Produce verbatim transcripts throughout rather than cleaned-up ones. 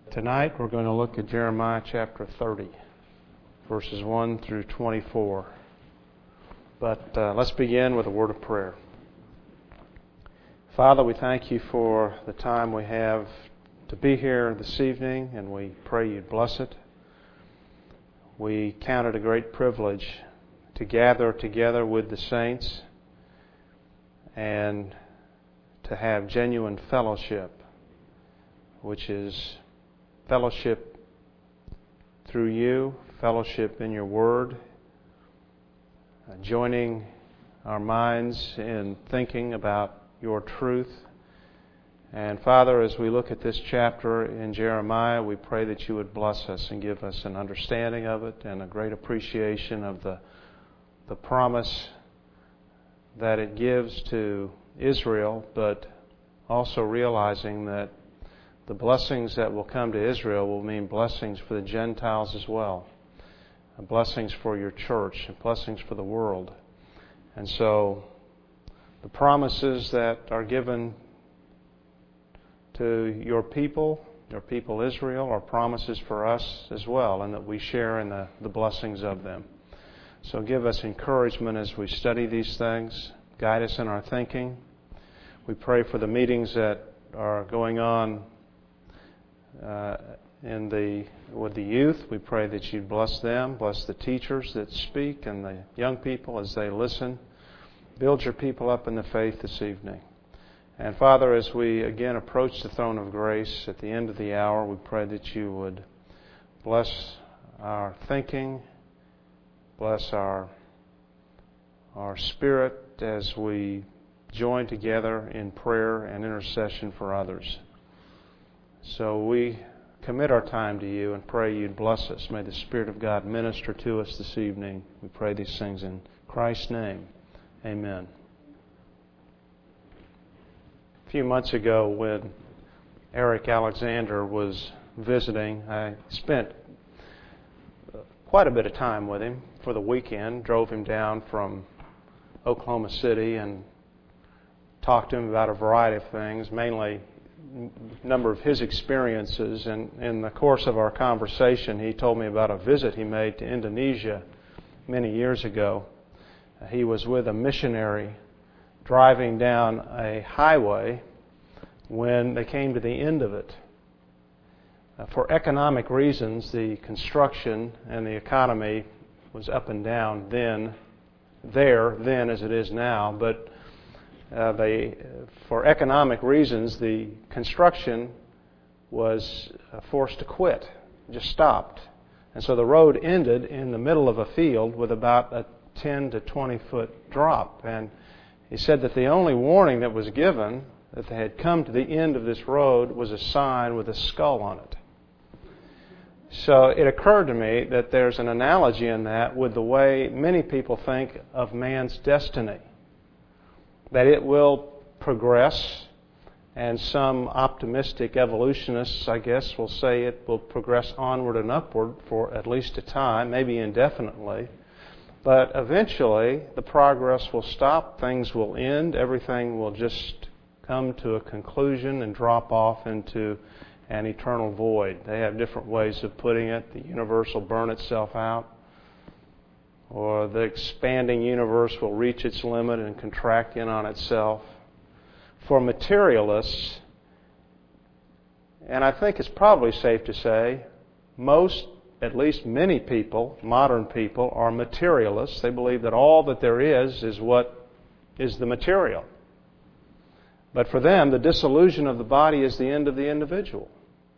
Tonight we're going to look at Jeremiah chapter thirty, verses one through twenty-four. But uh, let's begin with a word of prayer. Father, we thank you for the time we have to be here this evening, and we pray you'd bless it. We count it a great privilege to gather together with the saints and to have genuine fellowship, which is fellowship through you, fellowship in your word, uh, joining our minds in thinking about your truth. And Father, as we look at this chapter in Jeremiah, we pray that you would bless us and give us an understanding of it and a great appreciation of the, the promise that it gives to Israel, but also realizing that the blessings that will come to Israel will mean blessings for the Gentiles as well, and blessings for your church, and blessings for the world. And so the promises that are given to your people, your people Israel, are promises for us as well, and that we share in the, the blessings of them. So give us encouragement as we study these things. Guide us in our thinking. We pray for the meetings that are going on Uh, in the with the youth. We pray that you bless them, bless the teachers that speak and the young people as they listen. Build your people up in the faith this evening. And Father, as we again approach the throne of grace at the end of the hour, we pray that you would bless our thinking, bless our our spirit as we join together in prayer and intercession for others. So we commit our time to you and pray you'd bless us. May the Spirit of God minister to us this evening. We pray these things in Christ's name. Amen. A few months ago when Eric Alexander was visiting, I spent quite a bit of time with him for the weekend. Drove him down from Oklahoma City and talked to him about a variety of things, mainly a number of his experiences. And in the course of our conversation, he told me about a visit he made to Indonesia many years ago. He was with a missionary driving down a highway when they came to the end of it. Uh, for economic reasons, the construction and the economy was up and down then, there, then as it is now, but Uh, they, for economic reasons, the construction was uh, forced to quit, just stopped. And so the road ended in the middle of a field with about a ten to twenty foot drop. And he said that the only warning that was given that they had come to the end of this road was a sign with a skull on it. So it occurred to me that there's an analogy in that with the way many people think of man's destiny. That it will progress, and some optimistic evolutionists, I guess, will say it will progress onward and upward for at least a time, maybe indefinitely. But eventually, the progress will stop, things will end, everything will just come to a conclusion and drop off into an eternal void. They have different ways of putting it. The universe will burn itself out, or the expanding universe will reach its limit and contract in on itself. For materialists, and I think it's probably safe to say, most, at least many people, modern people, are materialists. They believe that all that there is is what is the material. But for them, the dissolution of the body is the end of the individual.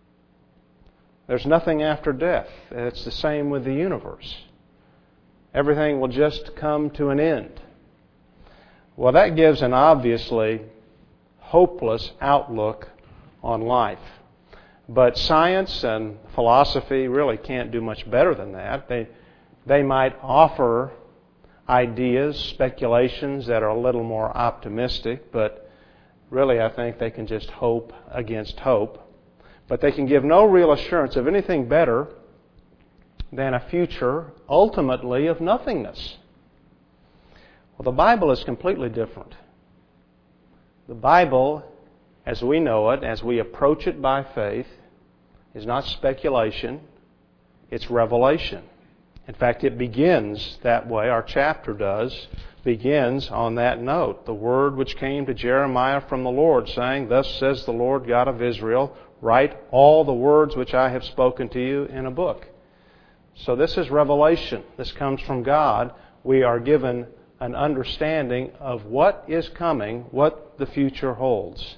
There's nothing after death. It's the same with the universe. Everything will just come to an end. Well, that gives an obviously hopeless outlook on life. But science and philosophy really can't do much better than that. They, they might offer ideas, speculations that are a little more optimistic, but really I think they can just hope against hope. But they can give no real assurance of anything better than a future, ultimately, of nothingness. Well, the Bible is completely different. The Bible, as we know it, as we approach it by faith, is not speculation, it's revelation. In fact, it begins that way. Our chapter does, begins on that note. The word which came to Jeremiah from the Lord, saying, Thus says the Lord God of Israel, write all the words which I have spoken to you in a book. So this is revelation. This comes from God. We are given an understanding of what is coming, what the future holds.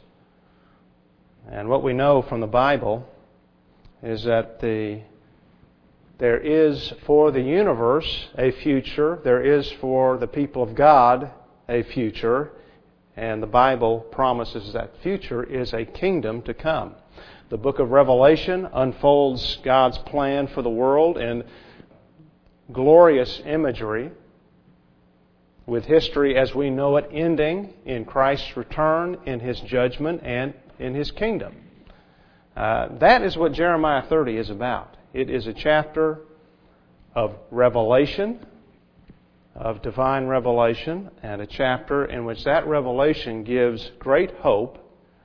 And what we know from the Bible is that the there is for the universe a future. There is for the people of God a future. And the Bible promises that future is a kingdom to come. The book of Revelation unfolds God's plan for the world in glorious imagery, with history as we know it ending in Christ's return, in His judgment, and in His kingdom. Uh, that is what Jeremiah thirty is about. It is a chapter of revelation, of divine revelation, and a chapter in which that revelation gives great hope.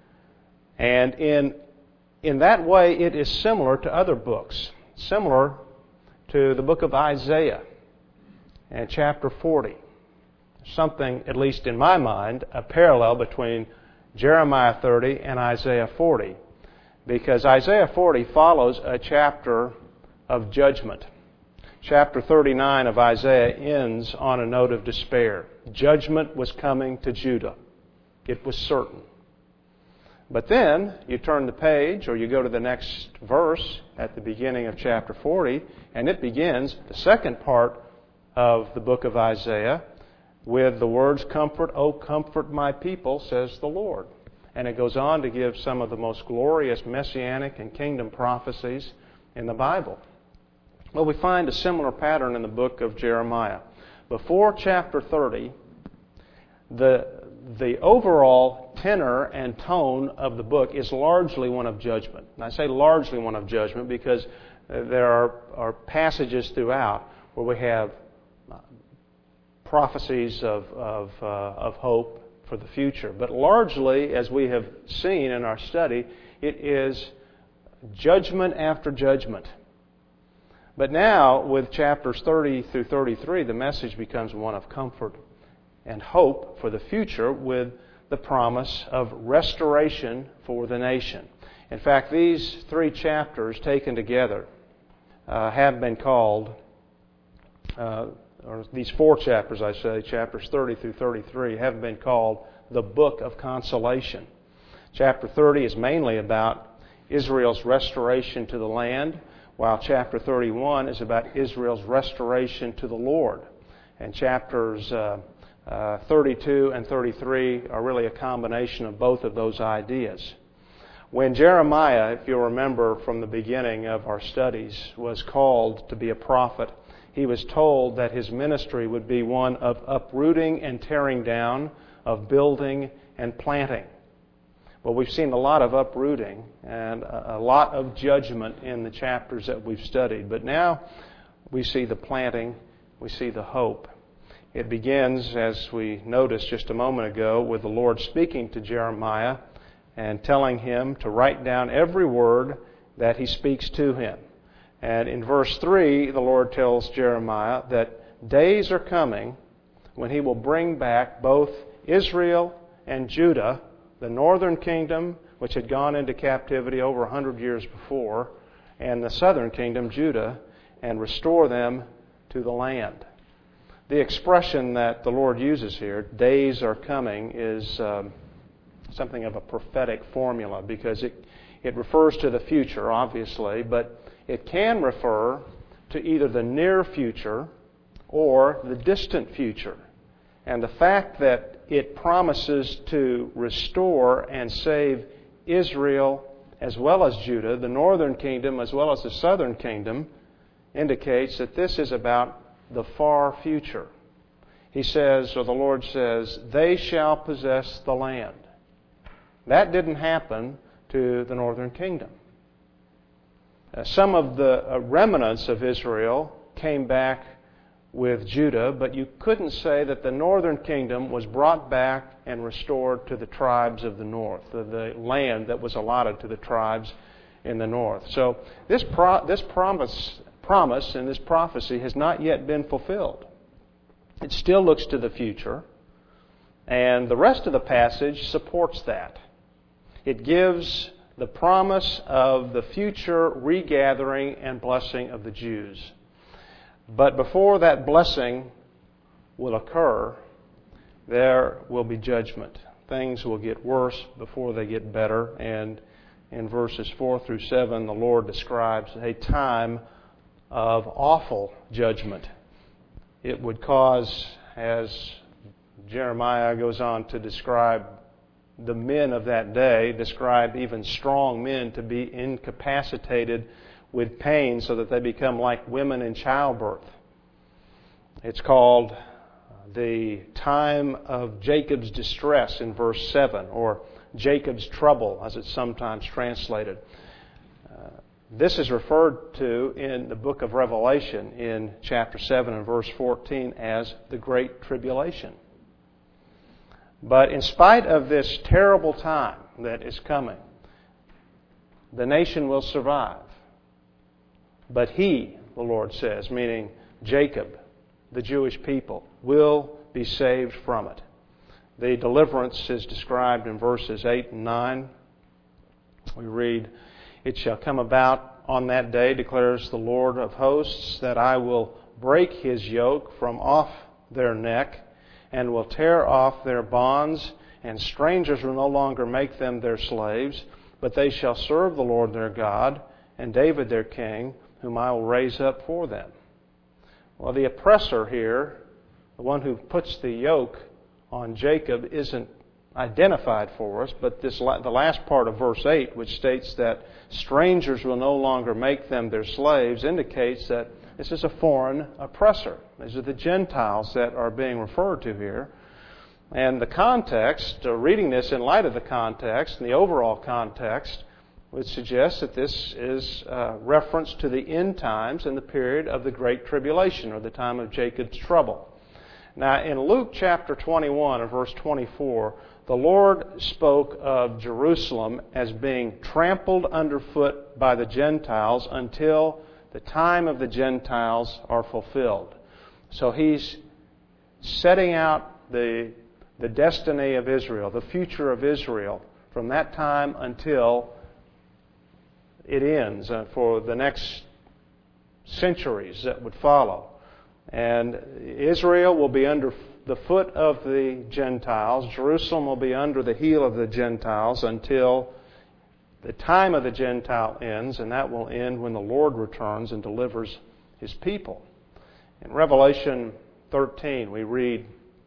And in, in that way, it is similar to other books, similar to the book of Isaiah and chapter forty. Something, at least in my mind, a parallel between Jeremiah thirty and Isaiah forty. Because Isaiah forty follows a chapter of judgment. Chapter thirty-nine of Isaiah ends on a note of despair. Judgment was coming to Judah. It was certain. But then you turn the page, or you go to the next verse at the beginning of chapter forty, and it begins the second part of the book of Isaiah with the words, Comfort, O comfort my people, says the Lord. And it goes on to give some of the most glorious messianic and kingdom prophecies in the Bible. Well, we find a similar pattern in the book of Jeremiah. Before chapter thirty, the, the overall tenor and tone of the book is largely one of judgment. And I say largely one of judgment because there are, are passages throughout where we have prophecies of, of, uh, of hope for the future. But largely, as we have seen in our study, it is judgment after judgment. But now, with chapters thirty through thirty-three, the message becomes one of comfort and hope for the future with the promise of restoration for the nation. In fact, these three chapters taken together uh, have been called, uh, or these four chapters, I say, chapters thirty through thirty-three, have been called the Book of Consolation. Chapter thirty is mainly about Israel's restoration to the land, while chapter thirty-one is about Israel's restoration to the Lord. And chapters uh, uh, thirty-two and thirty-three are really a combination of both of those ideas. When Jeremiah, if you'll remember from the beginning of our studies, was called to be a prophet, he was told that his ministry would be one of uprooting and tearing down, of building and planting. Well, we've seen a lot of uprooting and a lot of judgment in the chapters that we've studied. But now we see the planting, we see the hope. It begins, as we noticed just a moment ago, with the Lord speaking to Jeremiah and telling him to write down every word that He speaks to him. And in verse three, the Lord tells Jeremiah that days are coming when He will bring back both Israel and Judah, the northern kingdom, which had gone into captivity over a hundred years before, and the southern kingdom, Judah, and restore them to the land. The expression that the Lord uses here, days are coming, is um, something of a prophetic formula because it, it refers to the future, obviously, but it can refer to either the near future or the distant future. And the fact that it promises to restore and save Israel as well as Judah, the northern kingdom as well as the southern kingdom, indicates that this is about the far future. He says, or the Lord says, they shall possess the land. That didn't happen to the northern kingdom. Uh, some of the uh, remnants of Israel came back with Judah, but you couldn't say that the northern kingdom was brought back and restored to the tribes of the north, the, the land that was allotted to the tribes in the north. So this pro- this promise, promise and this prophecy has not yet been fulfilled. It still looks to the future, and the rest of the passage supports that. It gives the promise of the future regathering and blessing of the Jews. But before that blessing will occur, there will be judgment. Things will get worse before they get better. And in verses four through seven, the Lord describes a time of awful judgment. It would cause, as Jeremiah goes on to describe the men of that day, describe even strong men to be incapacitated with pain so that they become like women in childbirth. It's called the time of Jacob's distress in verse seven, or Jacob's trouble, as it's sometimes translated. Uh, this is referred to in the book of Revelation in chapter seven and verse fourteen as the Great Tribulation. But in spite of this terrible time that is coming, the nation will survive. But he, the Lord says, meaning Jacob, the Jewish people, will be saved from it. The deliverance is described in verses eight and nine. We read, "It shall come about on that day, declares the Lord of hosts, that I will break his yoke from off their neck, and will tear off their bonds, and strangers will no longer make them their slaves, but they shall serve the Lord their God, and David their king, whom I will raise up for them." Well, the oppressor here, the one who puts the yoke on Jacob, isn't identified for us, but this the last part of verse eight, which states that strangers will no longer make them their slaves, indicates that this is a foreign oppressor. These are the Gentiles that are being referred to here. And the context, uh, reading this in light of the context and the overall context, would suggest that this is uh, reference to the end times and the period of the Great Tribulation, or the time of Jacob's trouble. Now, in Luke chapter twenty-one and verse twenty-four, the Lord spoke of Jerusalem as being trampled underfoot by the Gentiles until the time of the Gentiles are fulfilled. So he's setting out the, the destiny of Israel, the future of Israel, from that time until it ends, uh, for the next centuries that would follow. And Israel will be under the foot of the Gentiles. Jerusalem will be under the heel of the Gentiles until the time of the Gentile ends, and that will end when the Lord returns and delivers His people. In Revelation thirteen, we read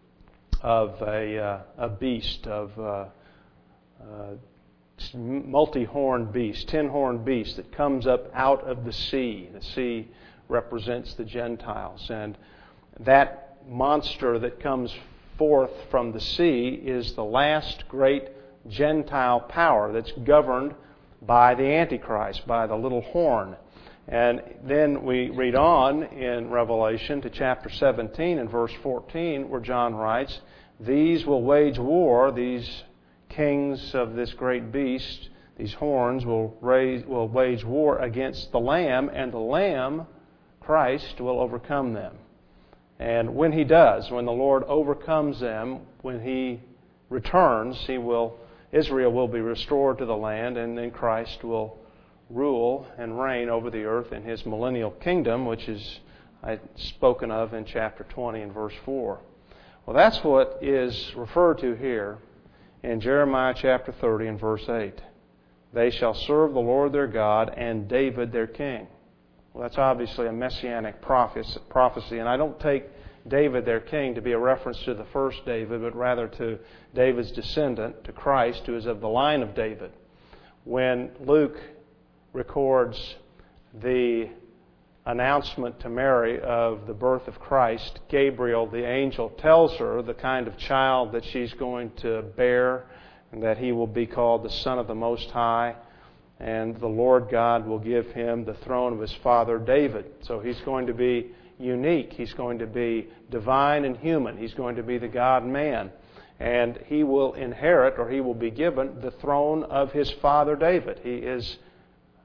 of a, uh, a beast, of uh, uh, multi-horned beast, ten-horned beast that comes up out of the sea. The sea represents the Gentiles, and that monster that comes forth from the sea is the last great Gentile power that's governed by the Antichrist, by the little horn. And then we read on in Revelation to chapter seventeen and verse fourteen, where John writes, "These will wage war," these kings of this great beast, these horns will raise, will wage war against the Lamb, and the Lamb, Christ, will overcome them. And when He does, when the Lord overcomes them, when He returns, He will, Israel will be restored to the land, and then Christ will rule and reign over the earth in His millennial kingdom, which is spoken of in chapter twenty and verse four. Well, that's what is referred to here in Jeremiah chapter thirty and verse eight. They shall serve the Lord their God and David their king. Well, that's obviously a messianic prophecy, and I don't take David their king to be a reference to the first David, but rather to David's descendant, to Christ, who is of the line of David. When Luke records the announcement to Mary of the birth of Christ, Gabriel, the angel, tells her the kind of child that she's going to bear, and that he will be called the Son of the Most High, and the Lord God will give him the throne of his father David. So he's going to be unique. He's going to be divine and human. He's going to be the God-man. And he will inherit, or he will be given, the throne of his father David. He is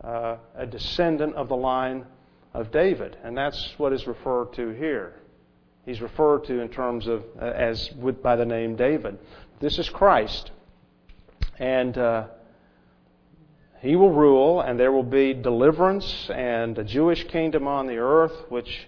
uh, a descendant of the line of David. And that's what is referred to here. He's referred to in terms of, uh, as with, by the name David. This is Christ. And uh, He will rule, and there will be deliverance and a Jewish kingdom on the earth, which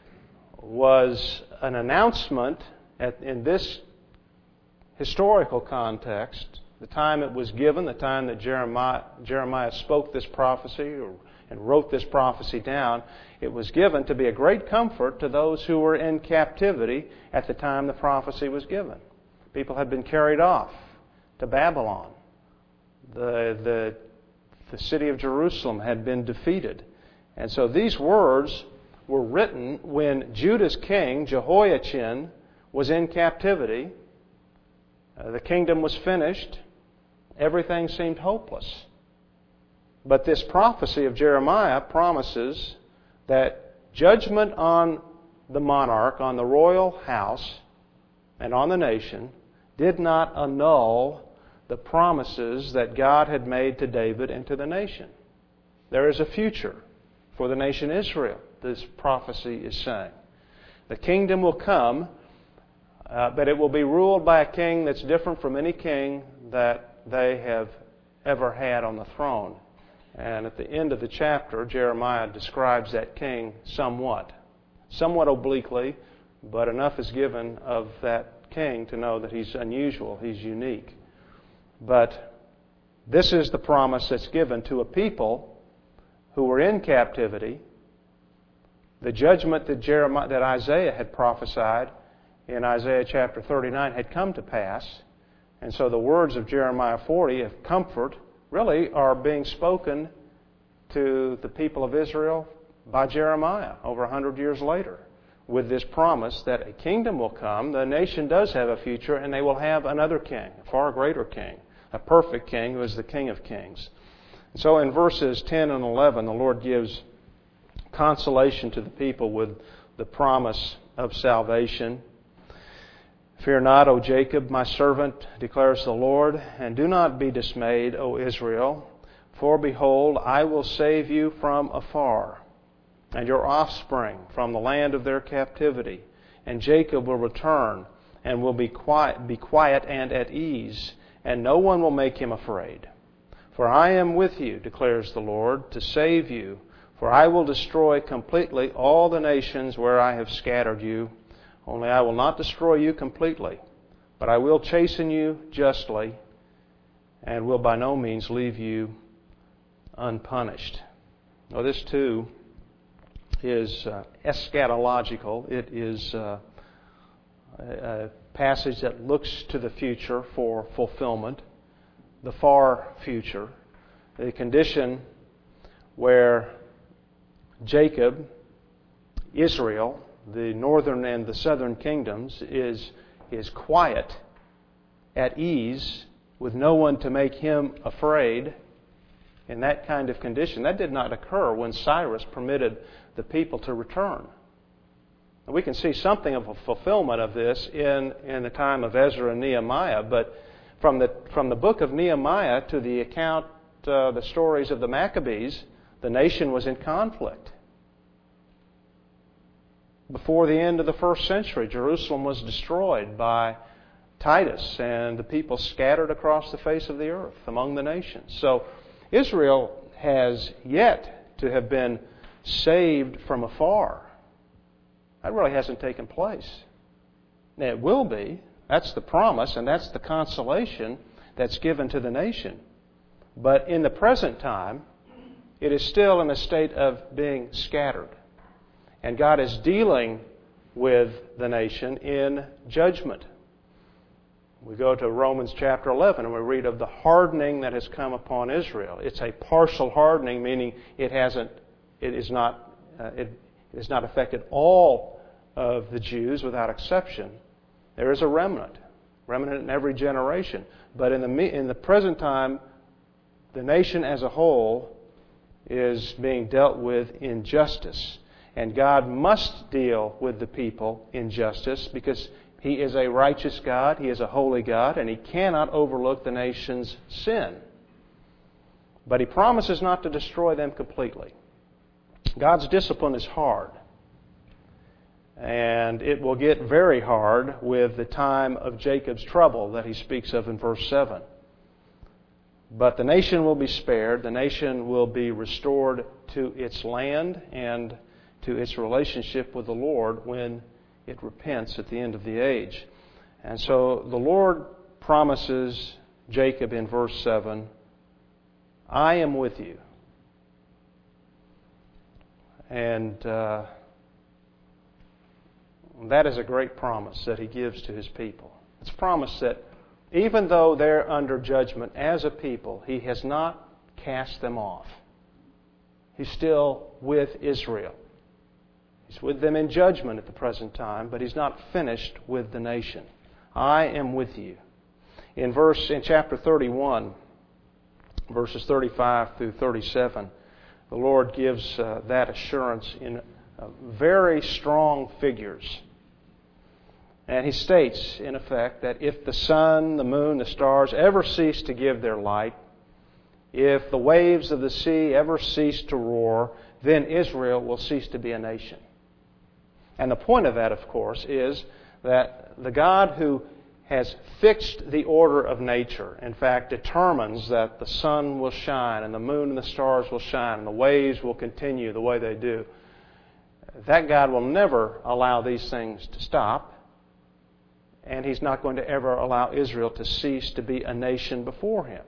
was an announcement at, in this historical context, the time it was given, the time that Jeremiah, Jeremiah spoke this prophecy or, and wrote this prophecy down. It was given to be a great comfort to those who were in captivity at the time the prophecy was given. People had been carried off to Babylon. The, the, the city of Jerusalem had been defeated. And so these words were written when Judah's king, Jehoiachin, was in captivity. Uh, the kingdom was finished. Everything seemed hopeless. But this prophecy of Jeremiah promises that judgment on the monarch, on the royal house, and on the nation did not annul the promises that God had made to David and to the nation. There is a future for the nation Israel, this prophecy is saying. The kingdom will come, uh, but it will be ruled by a king that's different from any king that they have ever had on the throne. And at the end of the chapter, Jeremiah describes that king somewhat. Somewhat obliquely, but enough is given of that king to know that he's unusual, he's unique. But this is the promise that's given to a people who were in captivity. The judgment that Jeremiah, that Isaiah had prophesied in Isaiah chapter thirty-nine had come to pass. And so the words of Jeremiah forty of comfort really are being spoken to the people of Israel by Jeremiah over a hundred years later, with this promise that a kingdom will come, the nation does have a future, and they will have another king, a far greater king, a perfect king who is the King of Kings. And so in verses ten and eleven, the Lord gives consolation to the people with the promise of salvation. Fear not, O Jacob, my servant, declares the Lord, and do not be dismayed, O Israel, for behold, I will save you from afar, and your offspring from the land of their captivity. And Jacob will return and will be quiet, be quiet and at ease, and no one will make him afraid. For I am with you, declares the Lord, to save you. For I will destroy completely all the nations where I have scattered you. Only I will not destroy you completely, but I will chasten you justly, and will by no means leave you unpunished. Now, this too is uh, eschatological. It is uh, a passage that looks to the future for fulfillment, the far future, the condition where Jacob, Israel, the northern and the southern kingdoms, is, is quiet, at ease, with no one to make him afraid. In that kind of condition, that did not occur when Cyrus permitted the people to return. And we can see something of a fulfillment of this in, in the time of Ezra and Nehemiah, but from the, from the book of Nehemiah to the account, uh, the stories of the Maccabees, the nation was in conflict. Before the end of the first century, Jerusalem was destroyed by Titus, and the people scattered across the face of the earth among the nations. So Israel has yet to have been saved from afar. That really hasn't taken place. Now, it will be. That's the promise, and that's the consolation that's given to the nation. But in the present time, it is still in a state of being scattered. And God is dealing with the nation in judgment. We go to Romans chapter eleven and we read of the hardening that has come upon Israel. It's a partial hardening, meaning it hasn't, it is not, uh, it has not affected all of the Jews without exception. There is a remnant, remnant in every generation. But in the in the present time, the nation as a whole is being dealt with in justice. And God must deal with the people in justice because He is a righteous God, He is a holy God, and He cannot overlook the nation's sin. But He promises not to destroy them completely. God's discipline is hard. And it will get very hard with the time of Jacob's trouble that He speaks of in verse seven. But the nation will be spared. The nation will be restored to its land and to its relationship with the Lord when it repents at the end of the age. And so the Lord promises Jacob in verse seven, I am with you. And uh, that is a great promise that He gives to His people. It's a promise that even though they're under judgment as a people, He has not cast them off. He's still with Israel. He's with them in judgment at the present time, but He's not finished with the nation. I am with you. In verse in chapter thirty-one, verses thirty-five through thirty-seven, the Lord gives uh, that assurance in uh, very strong figures. And He states, in effect, that if the sun, the moon, the stars ever cease to give their light, if the waves of the sea ever cease to roar, then Israel will cease to be a nation. And the point of that, of course, is that the God who has fixed the order of nature, in fact, determines that the sun will shine and the moon and the stars will shine and the waves will continue the way they do, that God will never allow these things to stop. And He's not going to ever allow Israel to cease to be a nation before Him.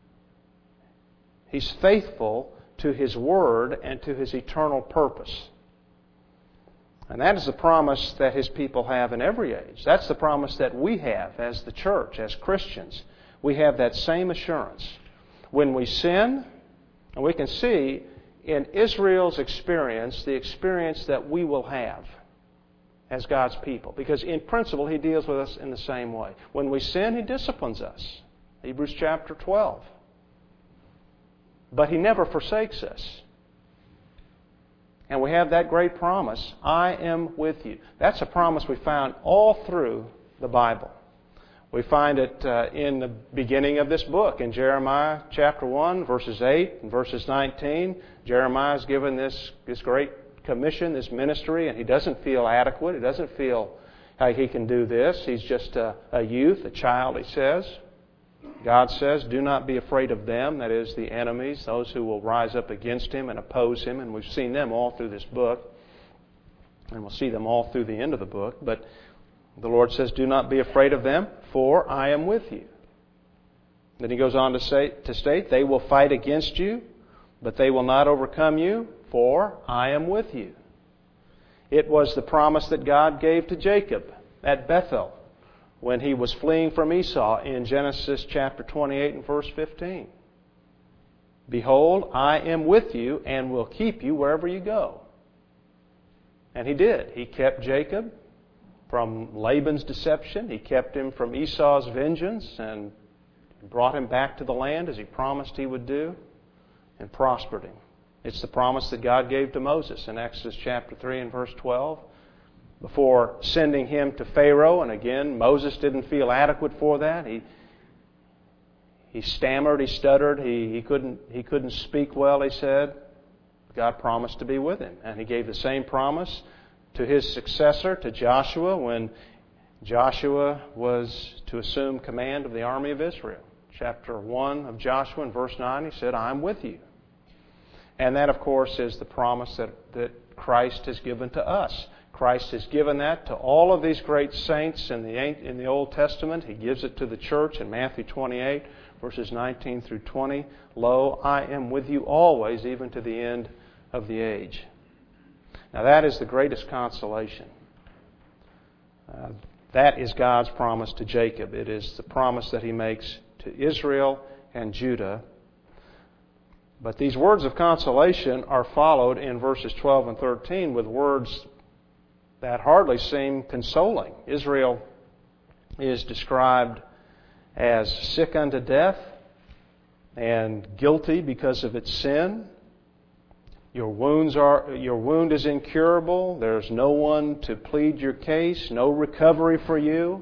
He's faithful to His Word and to His eternal purpose. And that is the promise that His people have in every age. That's the promise that we have as the church, as Christians. We have that same assurance. When we sin, and we can see in Israel's experience the experience that we will have as God's people. Because in principle, He deals with us in the same way. When we sin, He disciplines us. Hebrews chapter twelve. But He never forsakes us. And we have that great promise, I am with you. That's a promise we found all through the Bible. We find it uh, in the beginning of this book, in Jeremiah chapter one, verses eight and verses nineteen. Jeremiah is given this, this great commission, this ministry, and he doesn't feel adequate. He doesn't feel like he can do this. He's just a, a youth, a child, he says. God says, do not be afraid of them, that is, the enemies, those who will rise up against him and oppose him. And we've seen them all through this book. And we'll see them all through the end of the book. But the Lord says, do not be afraid of them, for I am with you. Then He goes on to say to state, they will fight against you, but they will not overcome you, for I am with you. It was the promise that God gave to Jacob at Bethel when he was fleeing from Esau in Genesis chapter twenty-eight and verse fifteen. Behold, I am with you and will keep you wherever you go. And He did. He kept Jacob from Laban's deception. He kept him from Esau's vengeance and brought him back to the land as He promised He would do, and prospered him. It's the promise that God gave to Moses in Exodus chapter three and verse twelve. Before sending him to Pharaoh, and again, Moses didn't feel adequate for that. He he stammered, he stuttered, he, he couldn't he couldn't speak well, he said. God promised to be with him. And He gave the same promise to his successor, to Joshua, when Joshua was to assume command of the army of Israel. Chapter one of Joshua and verse nine, he said, I'm with you. And that, of course, is the promise that, that Christ has given to us. Christ has given that to all of these great saints in the in the Old Testament. He gives it to the church in Matthew twenty-eight, verses nineteen through twenty. Lo, I am with you always, even to the end of the age. Now that is the greatest consolation. Uh, that is God's promise to Jacob. It is the promise that He makes to Israel and Judah. But these words of consolation are followed in verses twelve and thirteen with words that hardly seem consoling. Israel is described as sick unto death and guilty because of its sin. Your wounds are your wound is incurable. There's no one to plead your case, no recovery for you.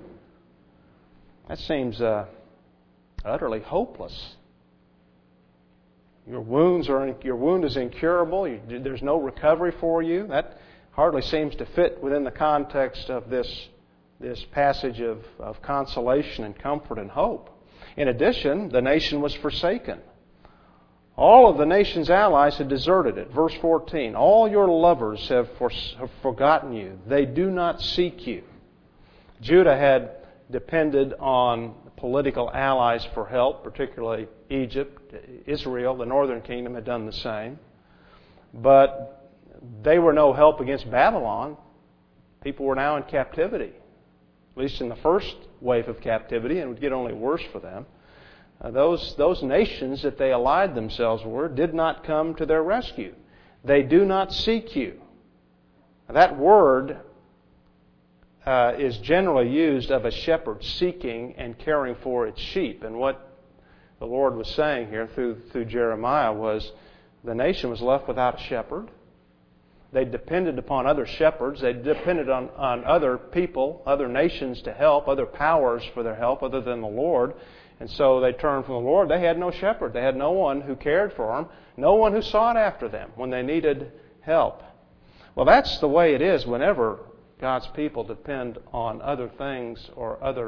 That seems uh, utterly hopeless. your wounds are your wound is incurable. You, there's no recovery for you. That hardly seems to fit within the context of this this passage of, of consolation and comfort and hope. In addition, the nation was forsaken. All of the nation's allies had deserted it. Verse fourteen, all your lovers have, for, have forgotten you. They do not seek you. Judah had depended on political allies for help, particularly Egypt. Israel, the northern kingdom, had done the same. But they were no help against Babylon. People were now in captivity, at least in the first wave of captivity, and it would get only worse for them. Uh, those, those nations that they allied themselves with did not come to their rescue. They do not seek you. Now, that word uh, is generally used of a shepherd seeking and caring for its sheep. And what the Lord was saying here through, through Jeremiah was the nation was left without a shepherd. They depended upon other shepherds. They depended on, on other people, other nations to help, other powers for their help other than the Lord. And so they turned from the Lord. They had no shepherd. They had no one who cared for them, no one who sought after them when they needed help. Well, that's the way it is whenever God's people depend on other things or other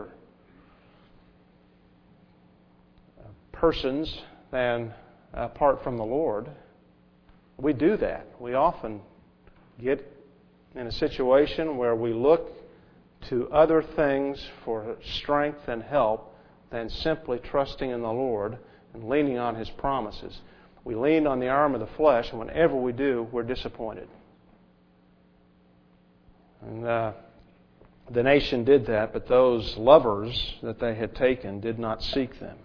persons than apart from the Lord. We do that. We often get in a situation where we look to other things for strength and help than simply trusting in the Lord and leaning on His promises. We lean on the arm of the flesh, and whenever we do, we're disappointed. And uh, the nation did that, but those lovers that they had taken did not seek them.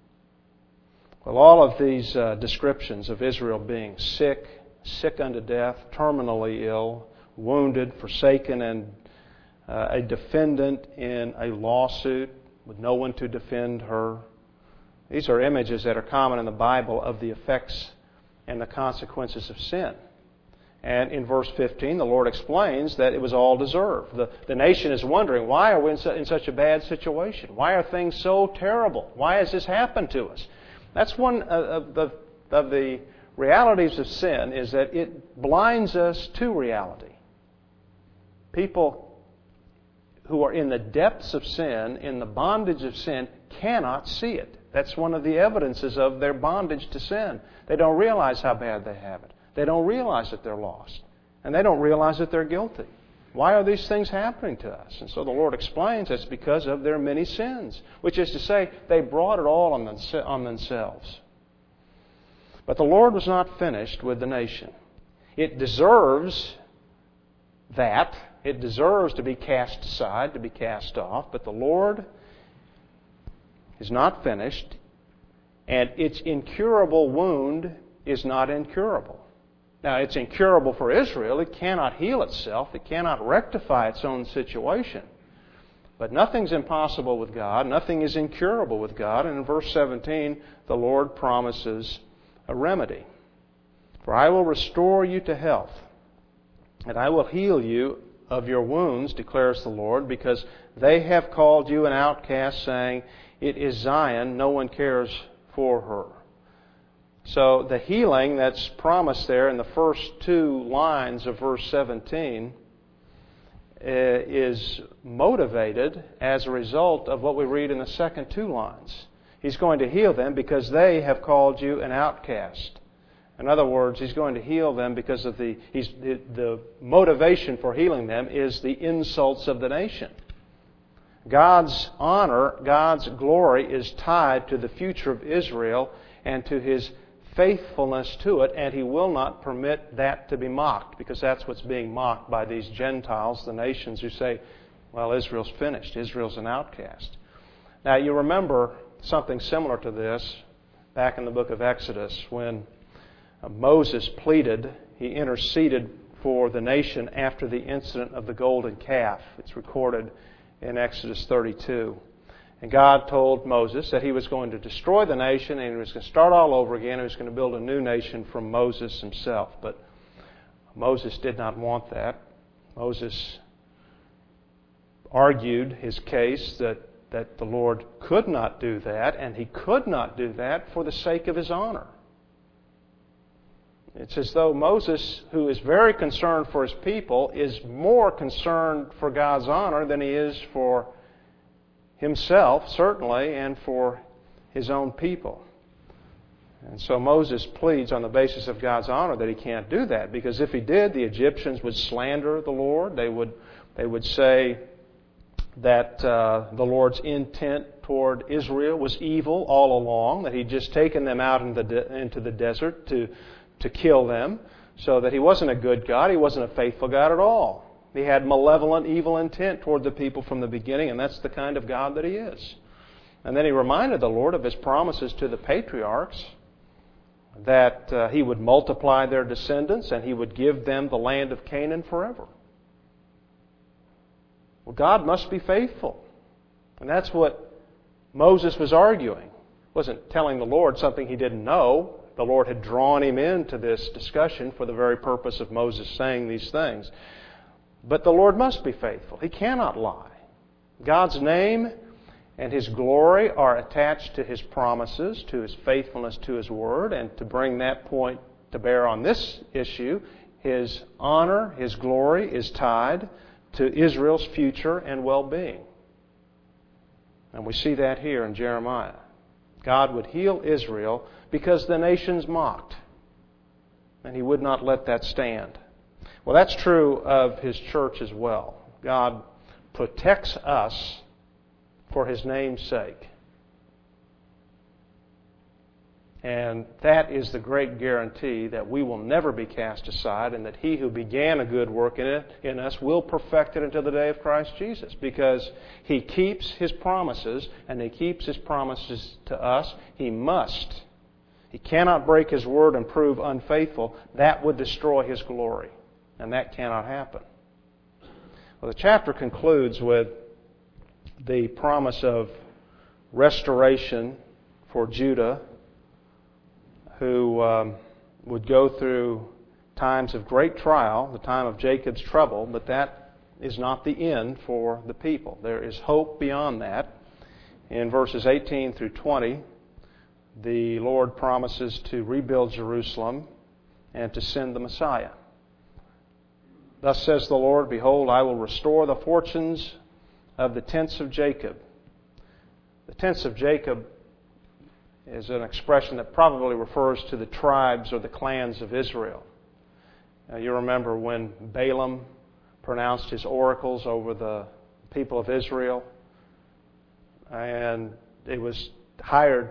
Well, all of these uh, descriptions of Israel being sick, sick unto death, terminally ill, wounded, forsaken, and uh, a defendant in a lawsuit with no one to defend her. These are images that are common in the Bible of the effects and the consequences of sin. And in verse fifteen, the Lord explains that it was all deserved. The, the nation is wondering, why are we in, su- in such a bad situation? Why are things so terrible? Why has this happened to us? That's one of the, of the realities of sin, is that it blinds us to reality. People who are in the depths of sin, in the bondage of sin, cannot see it. That's one of the evidences of their bondage to sin. They don't realize how bad they have it. They don't realize that they're lost. And they don't realize that they're guilty. Why are these things happening to us? And so the Lord explains it's because of their many sins, which is to say, they brought it all on, them, on themselves. But the Lord was not finished with the nation. It deserves that. It deserves to be cast aside, to be cast off. But the Lord is not finished, and its incurable wound is not incurable. Now, it's incurable for Israel. It cannot heal itself. It cannot rectify its own situation. But nothing's impossible with God. Nothing is incurable with God. And in verse seventeen, the Lord promises a remedy. For I will restore you to health, and I will heal you of your wounds, declares the Lord, because they have called you an outcast, saying, it is Zion, no one cares for her. So the healing that's promised there in the first two lines of verse seventeen is motivated as a result of what we read in the second two lines. He's going to heal them because they have called you an outcast. In other words, He's going to heal them because of the, he's, the, the motivation for healing them is the insults of the nation. God's honor, God's glory is tied to the future of Israel and to His faithfulness to it, and He will not permit that to be mocked, because that's what's being mocked by these Gentiles, the nations who say, well, Israel's finished. Israel's an outcast. Now, you remember something similar to this back in the book of Exodus when Moses pleaded, he interceded for the nation after the incident of the golden calf. It's recorded in Exodus thirty-two. And God told Moses that He was going to destroy the nation and He was going to start all over again. He was going to build a new nation from Moses himself. But Moses did not want that. Moses argued his case that, that the Lord could not do that, and He could not do that for the sake of His honor. It's as though Moses, who is very concerned for his people, is more concerned for God's honor than he is for himself, certainly, and for his own people. And so Moses pleads on the basis of God's honor that he can't do that, because if he did, the Egyptians would slander the Lord. They would, they would say that uh, the Lord's intent toward Israel was evil all along, that he'd just taken them out into the, de- into the desert to, to kill them, so that he wasn't a good God, he wasn't a faithful God at all. He had malevolent, evil intent toward the people from the beginning, and that's the kind of God that he is. And then he reminded the Lord of his promises to the patriarchs, that uh, he would multiply their descendants and he would give them the land of Canaan forever. Well, God must be faithful. And that's what Moses was arguing. He wasn't telling the Lord something he didn't know. The Lord had drawn him into this discussion for the very purpose of Moses saying these things. But the Lord must be faithful. He cannot lie. God's name and His glory are attached to His promises, to His faithfulness to His Word, and to bring that point to bear on this issue, His honor, His glory is tied to Israel's future and well-being. And we see that here in Jeremiah. God would heal Israel because the nations mocked, and He would not let that stand. Well, that's true of His church as well. God protects us for His name's sake. And that is the great guarantee that we will never be cast aside, and that He who began a good work in it in us will perfect it until the day of Christ Jesus, because He keeps His promises, and He keeps His promises to us. He must. He cannot break His word and prove unfaithful. That would destroy His glory, and that cannot happen. Well, the chapter concludes with the promise of restoration for Judah, who um, would go through times of great trial, the time of Jacob's trouble, but that is not the end for the people. There is hope beyond that. In verses eighteen through twenty, the Lord promises to rebuild Jerusalem and to send the Messiah. Thus says the Lord, "Behold, I will restore the fortunes of the tents of Jacob." The tents of Jacob is an expression that probably refers to the tribes or the clans of Israel. Now, you remember when Balaam pronounced his oracles over the people of Israel, and it was hired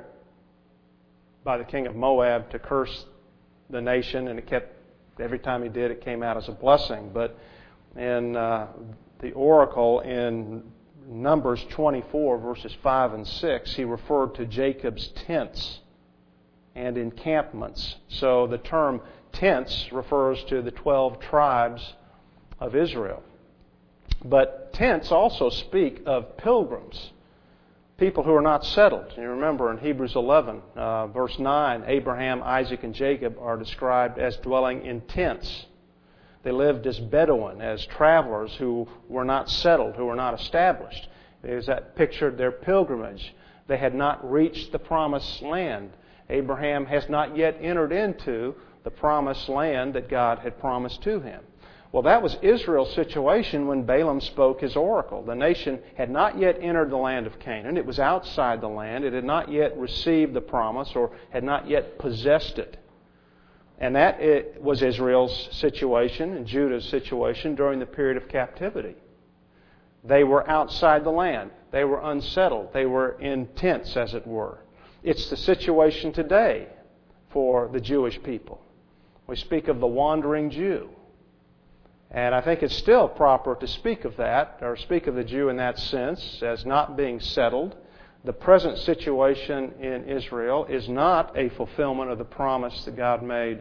by the king of Moab to curse the nation, and it kept, every time he did, it came out as a blessing. But in uh, the oracle in Numbers twenty-four, verses five and six, he referred to Jacob's tents and encampments. So the term tents refers to the twelve tribes of Israel. But tents also speak of pilgrims, people who are not settled. You remember in Hebrews eleven, uh, verse nine, Abraham, Isaac, and Jacob are described as dwelling in tents. They lived as Bedouin, as travelers who were not settled, who were not established. There's that pictured their pilgrimage. They had not reached the promised land. Abraham has not yet entered into the promised land that God had promised to him. Well, that was Israel's situation when Balaam spoke his oracle. The nation had not yet entered the land of Canaan. It was outside the land. It had not yet received the promise or had not yet possessed it. And that it was Israel's situation and Judah's situation during the period of captivity. They were outside the land. They were unsettled. They were in tents, as it were. It's the situation today for the Jewish people. We speak of the wandering Jew. And I think it's still proper to speak of that, or speak of the Jew in that sense, as not being settled. The present situation in Israel is not a fulfillment of the promise that God made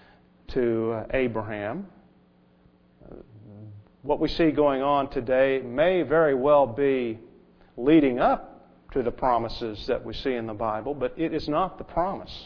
to Abraham. What we see going on today may very well be leading up to the promises that we see in the Bible, but it is not the promise.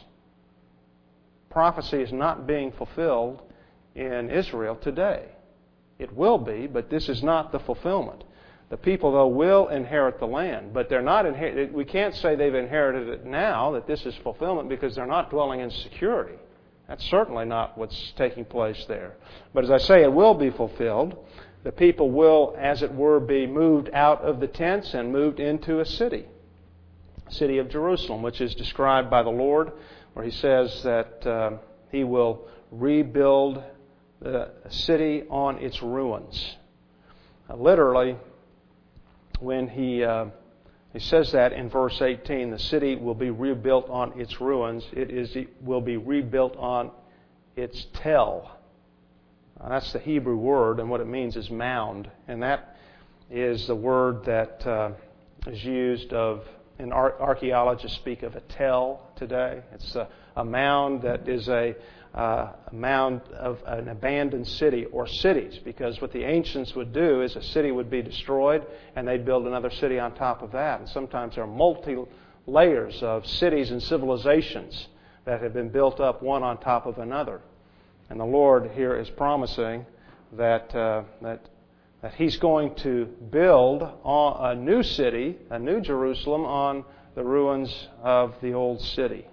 Prophecy is not being fulfilled in Israel today. It will be, but this is not the fulfillment. The people, though, will inherit the land, but they're not inherit. We can't say they've inherited it now, that this is fulfillment, because they're not dwelling in security. That's certainly not what's taking place there. But as I say, it will be fulfilled. The people will, as it were, be moved out of the tents and moved into a city, city of Jerusalem, which is described by the Lord, where He says that uh, He will rebuild the city on its ruins. Uh, literally, when He uh, He says that in verse eighteen, the city will be rebuilt on its ruins. It is it will be rebuilt on its tel. Uh, that's the Hebrew word, and what it means is mound, and that is the word that uh, is used of. And archaeologists speak of a tell today. It's a, a mound that is a, uh, a mound of an abandoned city or cities, because what the ancients would do is a city would be destroyed and they'd build another city on top of that. And sometimes there are multi layers of cities and civilizations that have been built up one on top of another. And the Lord here is promising that uh, that that He's going to build a new city, a new Jerusalem, on the ruins of the old city.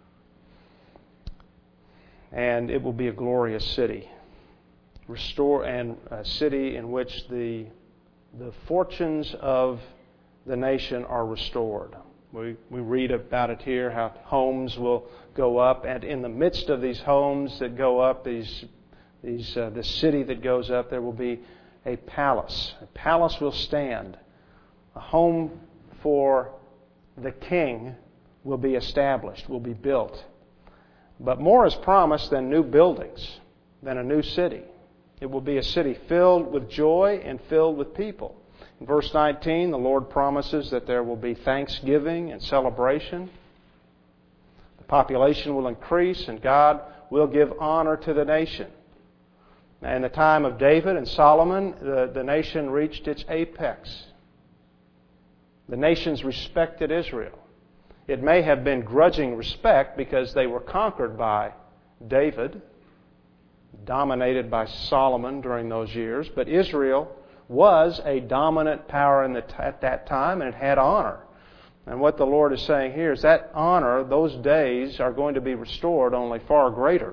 And it will be a glorious city. Restore and a city in which the the fortunes of the nation are restored. We we read about it here, how homes will go up, and in the midst of these homes that go up, these these uh, the city that goes up, there will be a palace. A palace will stand. A home for the king will be established, will be built. But more is promised than new buildings, than a new city. It will be a city filled with joy and filled with people. In verse nineteen, the Lord promises that there will be thanksgiving and celebration. The population will increase, and God will give honor to the nation. In the time of David and Solomon, the, the nation reached its apex. The nations respected Israel. It may have been grudging respect because they were conquered by David, dominated by Solomon during those years, but Israel was a dominant power in the, at that time, and it had honor. And what the Lord is saying here is that honor, those days, are going to be restored, only far greater.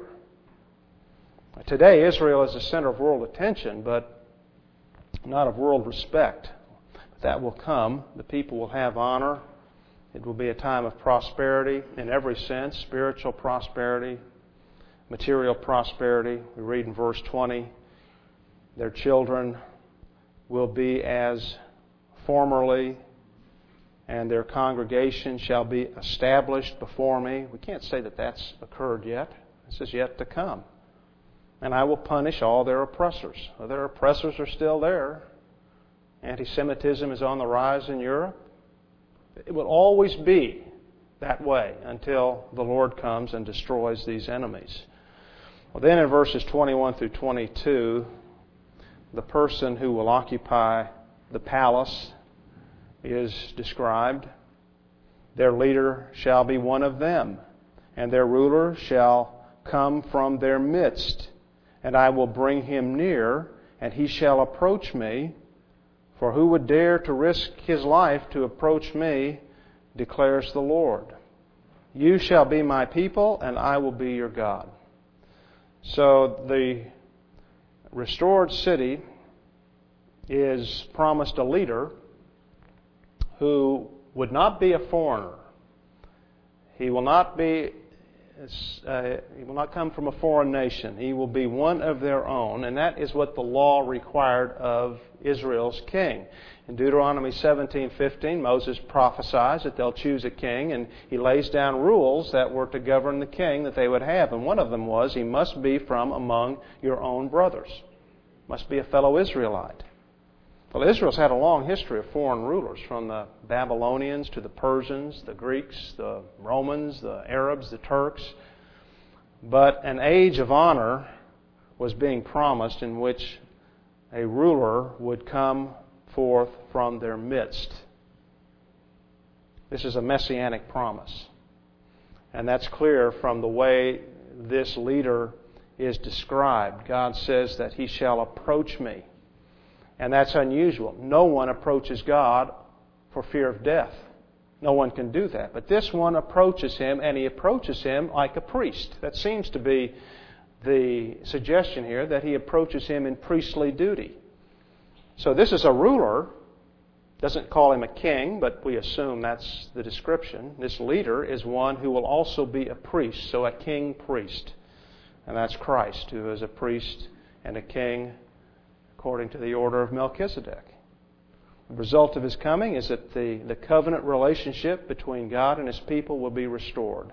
Today, Israel is the center of world attention, but not of world respect. But that will come. The people will have honor. It will be a time of prosperity in every sense, spiritual prosperity, material prosperity. We read in verse twenty, their children will be as formerly, and their congregation shall be established before me. We can't say that that's occurred yet. This is yet to come. And I will punish all their oppressors. Well, their oppressors are still there. Anti-Semitism is on the rise in Europe. It will always be that way until the Lord comes and destroys these enemies. Well, then in verses twenty-one through twenty-two, the person who will occupy the palace is described. Their leader shall be one of them, and their ruler shall come from their midst. And I will bring him near, and he shall approach me. For who would dare to risk his life to approach me, declares the Lord. You shall be my people, and I will be your God. So the restored city is promised a leader who would not be a foreigner. He will not be Uh, he will not come from a foreign nation. He will be one of their own, and that is what the law required of Israel's king. In Deuteronomy seventeen fifteen, Moses prophesies that they'll choose a king, and he lays down rules that were to govern the king that they would have. And one of them was he must be from among your own brothers, must be a fellow Israelite. Well, Israel's had a long history of foreign rulers, from the Babylonians to the Persians, the Greeks, the Romans, the Arabs, the Turks. But an age of honor was being promised in which a ruler would come forth from their midst. This is a messianic promise. And that's clear from the way this leader is described. God says that he shall approach me. And that's unusual. No one approaches God for fear of death. No one can do that. But this one approaches him, and he approaches him like a priest. That seems to be the suggestion here, that he approaches him in priestly duty. So this is a ruler. Doesn't call him a king, but we assume that's the description. This leader is one who will also be a priest, so a king priest. And that's Christ, who is a priest and a king according to the order of Melchizedek. The result of his coming is that the, the covenant relationship between God and His people will be restored.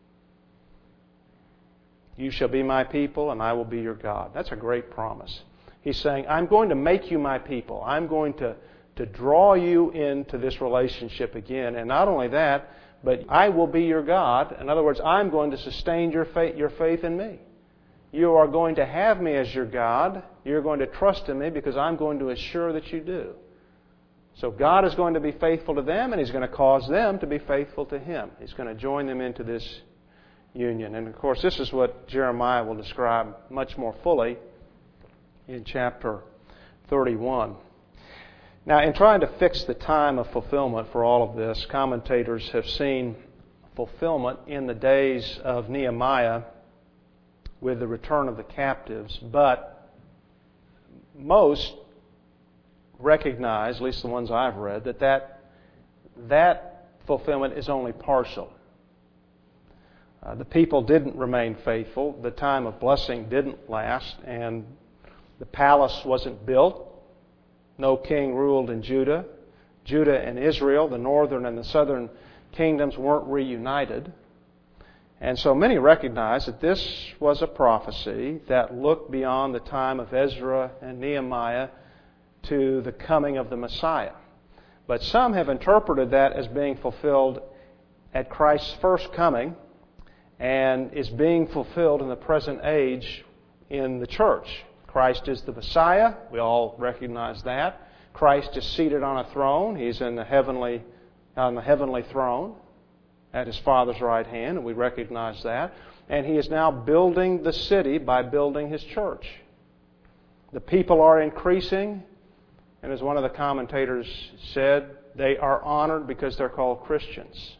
You shall be my people, and I will be your God. That's a great promise. He's saying, I'm going to make you my people. I'm going to, to draw you into this relationship again. And not only that, but I will be your God. In other words, I'm going to sustain your faith, your faith in me. You are going to have me as your God. You're going to trust in me because I'm going to assure that you do. So God is going to be faithful to them, and He's going to cause them to be faithful to Him. He's going to join them into this union. And of course, this is what Jeremiah will describe much more fully in chapter thirty-one. Now, in trying to fix the time of fulfillment for all of this, commentators have seen fulfillment in the days of Nehemiah with the return of the captives, but most recognize, at least the ones I've read, that that, that fulfillment is only partial. Uh, the people didn't remain faithful. The time of blessing didn't last, and the palace wasn't built. No king ruled in Judah. Judah and Israel, the northern and the southern kingdoms, weren't reunited. And so many recognize that this was a prophecy that looked beyond the time of Ezra and Nehemiah to the coming of the Messiah. But some have interpreted that as being fulfilled at Christ's first coming and is being fulfilled in the present age in the church. Christ is the Messiah. We all recognize that. Christ is seated on a throne. He's in the heavenly, on the heavenly throne at His Father's right hand, and we recognize that. And He is now building the city by building His church. The people are increasing. And as one of the commentators said, they are honored because they're called Christians.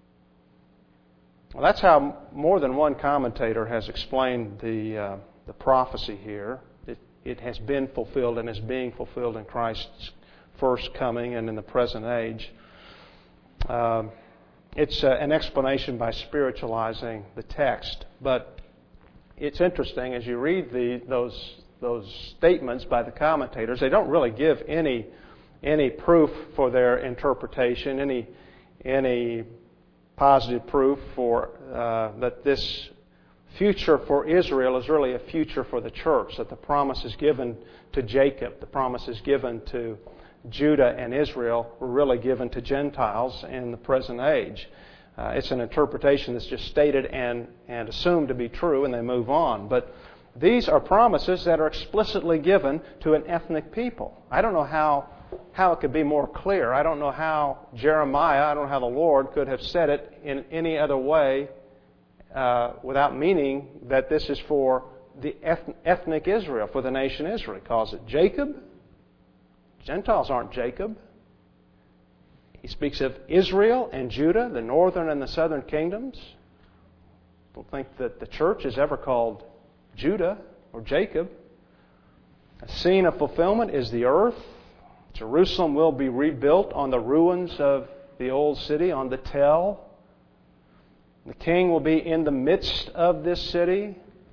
Well, that's how more than one commentator has explained the uh, the prophecy here. It, it has been fulfilled and is being fulfilled in Christ's first coming and in the present age. Uh, it's uh, an explanation by spiritualizing the text. But it's interesting, as you read the those those statements by the commentators, they don't really give any any proof for their interpretation, any any positive proof for uh, that this future for Israel is really a future for the church, that the promise is given to Jacob, the promise is given to Judah and Israel, were really given to Gentiles in the present age. Uh, it's an interpretation that's just stated and, and assumed to be true, and they move on. But these are promises that are explicitly given to an ethnic people. I don't know how how it could be more clear. I don't know how Jeremiah, I don't know how the Lord could have said it in any other way uh, without meaning that this is for the ethnic Israel, for the nation Israel. He calls it Jacob. Gentiles aren't Jacob. He speaks of Israel and Judah, the northern and the southern kingdoms. I don't think that the church is ever called Judah or Jacob. A scene of fulfillment is the earth. Jerusalem will be rebuilt on the ruins of the old city, on the Tel. The king will be in the midst of this city,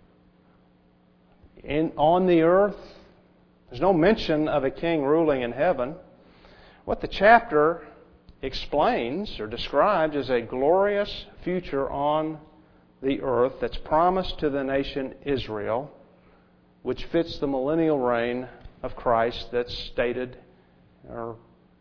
in, on the earth. There's no mention of a king ruling in heaven. What the chapter explains or describes is a glorious future on the earth that's promised to the nation Israel, which fits the millennial reign of Christ that's stated or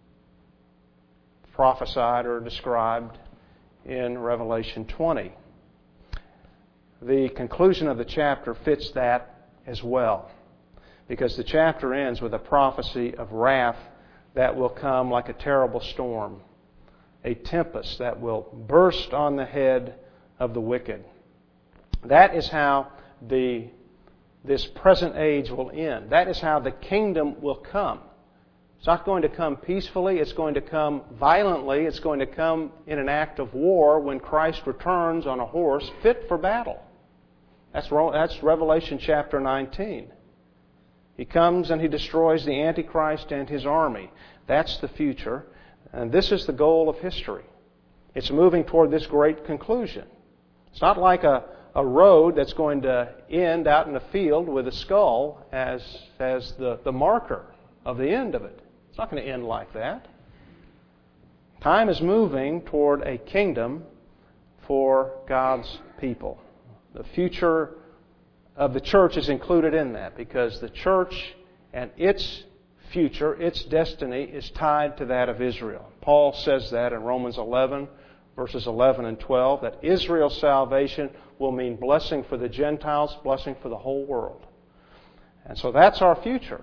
prophesied or described in Revelation twenty. The conclusion of the chapter fits that as well, because the chapter ends with a prophecy of wrath that will come like a terrible storm, a tempest that will burst on the head of the wicked. That is how the this present age will end. That is how the kingdom will come. It's not going to come peacefully. It's going to come violently. It's going to come in an act of war when Christ returns on a horse fit for battle. That's, that's Revelation chapter nineteen. He comes and He destroys the Antichrist and his army. That's the future. And this is the goal of history. It's moving toward this great conclusion. It's not like a, a road that's going to end out in a field with a skull as, as the, the marker of the end of it. It's not going to end like that. Time is moving toward a kingdom for God's people. The future of the church is included in that because the church and its future, its destiny, is tied to that of Israel. Paul says that in Romans eleven, verses eleven and twelve, that Israel's salvation will mean blessing for the Gentiles, blessing for the whole world. And so that's our future.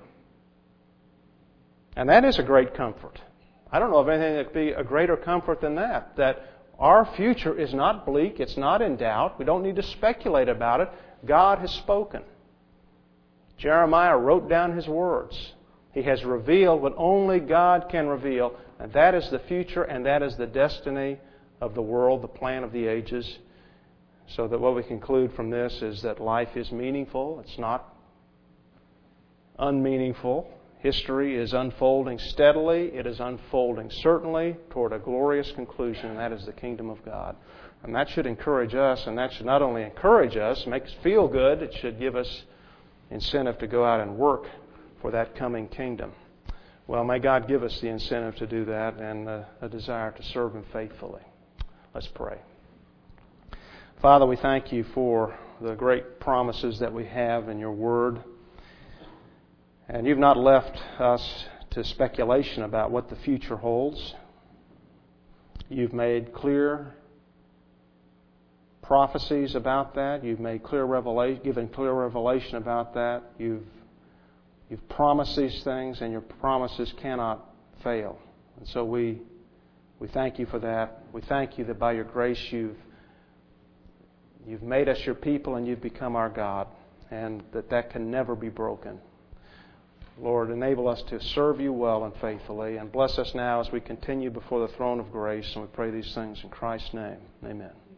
And that is a great comfort. I don't know of anything that could be a greater comfort than that. That our future is not bleak, it's not in doubt. We don't need to speculate about it. God has spoken. Jeremiah wrote down his words. He has revealed what only God can reveal. And that is the future and that is the destiny of the world, the plan of the ages. So that what we conclude from this is that life is meaningful. It's not unmeaningful. History is unfolding steadily. It is unfolding certainly toward a glorious conclusion, and that is the kingdom of God. And that should encourage us, and that should not only encourage us, make us feel good, it should give us incentive to go out and work for that coming kingdom. Well, may God give us the incentive to do that and uh, a desire to serve Him faithfully. Let's pray. Father, we thank You for the great promises that we have in Your Word. And You've not left us to speculation about what the future holds. You've made clear prophecies about that. You've made clear revelation, given clear revelation about that. You've You've promised these things, and Your promises cannot fail. And so we we thank You for that. We thank You that by Your grace You've You've made us Your people, and You've become our God, and that that can never be broken. Lord, enable us to serve You well and faithfully, and bless us now as we continue before the throne of grace. And we pray these things in Christ's name. Amen.